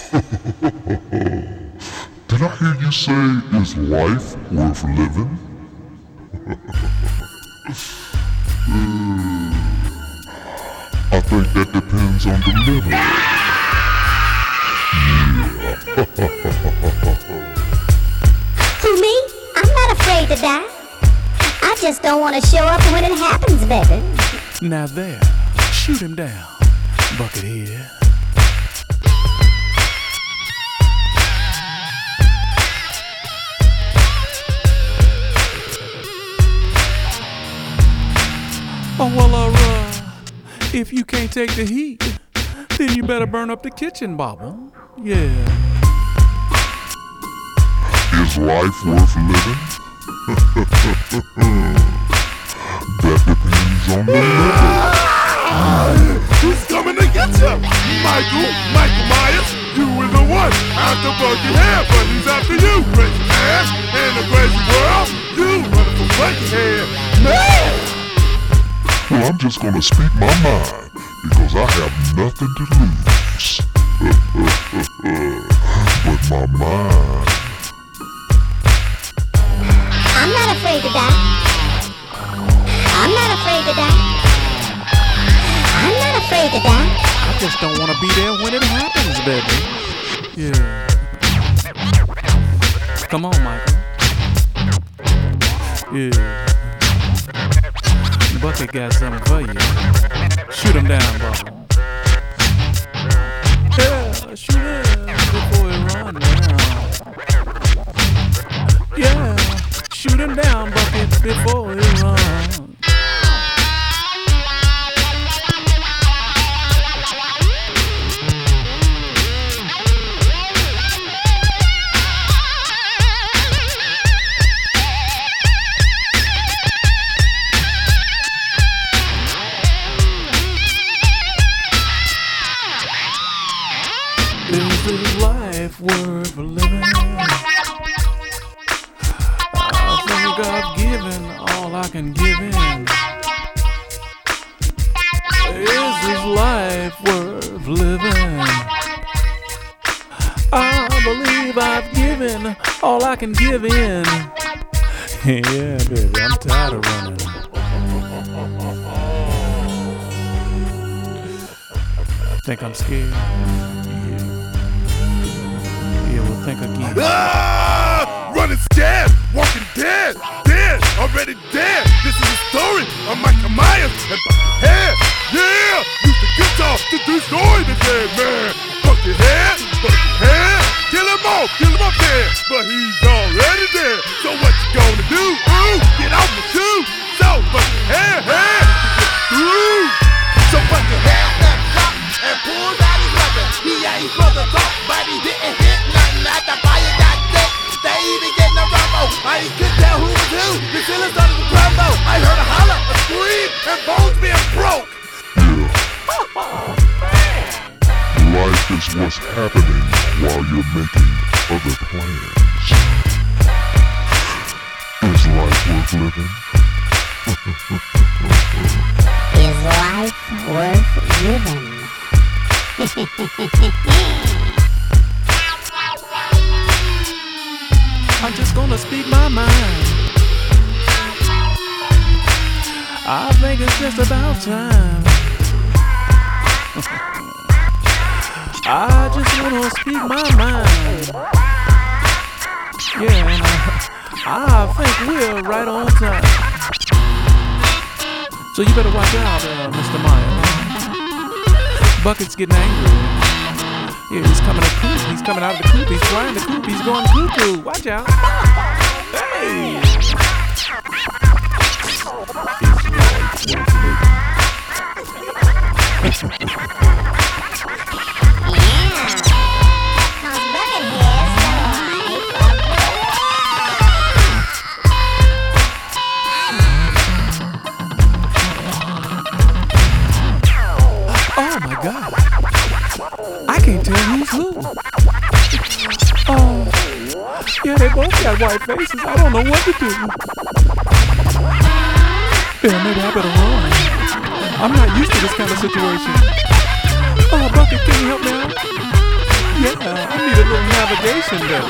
Did I hear you say, is life worth living? I think that depends on the living. Who, me? I'm not afraid to die. I just don't want to show up when it happens, baby. Now there, shoot him down, Buckethead. Oh, well, if you can't take the heat, then you better burn up the kitchen, Bobble. Yeah. Is life worth living? That depends on the living. He's coming to get you! Michael Myers, you were the one after Buckethead, but he's after you, crazy man. In the crazy world, you running from Buckethead. Man! Well, I'm just gonna speak my mind, because I have nothing to lose. But my mind. I'm not afraid to die. I'm not afraid to die. I'm not afraid to die. I just don't want to be there when it happens, baby. Yeah. Come on, Michael. Yeah. Bucket got something for you. Shoot him down, Bubba. Yeah, shoot him before he run down. Yeah, shoot him down, Bucket, before he runs. Is this life worth living? I think I've given all I can give in. Is this life worth living? I believe I've given all I can give in. Yeah, baby, I'm tired of running. Think I'm scared? Yeah, well, think again. Ah! Running scared, walking dead, already dead. This is a story of Michael Myers and Buckethead. Yeah, use the guitar to destroy the dead man. Buckethead, kill him off dead. But he's already dead. So what you gonna do? Ooh, get off my shoe. So Buckethead, through. So Buckethead steps up and pulls out his weapon. He ain't supposed to talk, but he didn't hit nothing. At the fire got lit, they even getting a rumble. I couldn't tell who was who. The ceiling started to crumble. I heard a holler, a scream, and bones being broke. Life is what's happening while you're making other plans. Is life worth living? Is life worth living? I'm just gonna speak my mind. I think it's just about time. I just wanna speak my mind. Yeah, and I think we're right on time. So you better watch out, Mr. Myers. Bucket's getting angry. Yeah, he's coming out of the coop. He's flying the coop. He's going cuckoo. Watch out. Hey. Oh my God. I can't tell who's who. Oh, yeah, they both got white faces. I don't know what to do. Yeah, maybe I better run. I'm not used to this kind of situation. Oh, Bucket, can you help me out? Yeah. I need a little navigation there.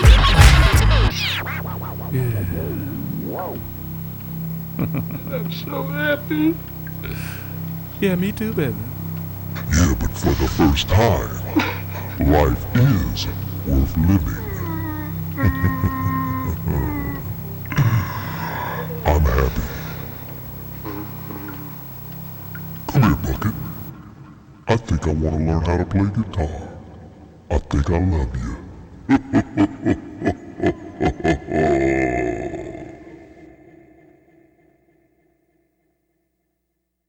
I'm so happy. Yeah, me too, baby. Yeah, but for the first time, life is worth living. I'm happy. Come here, Bucket. I think I want to learn how to play guitar. I think I love you.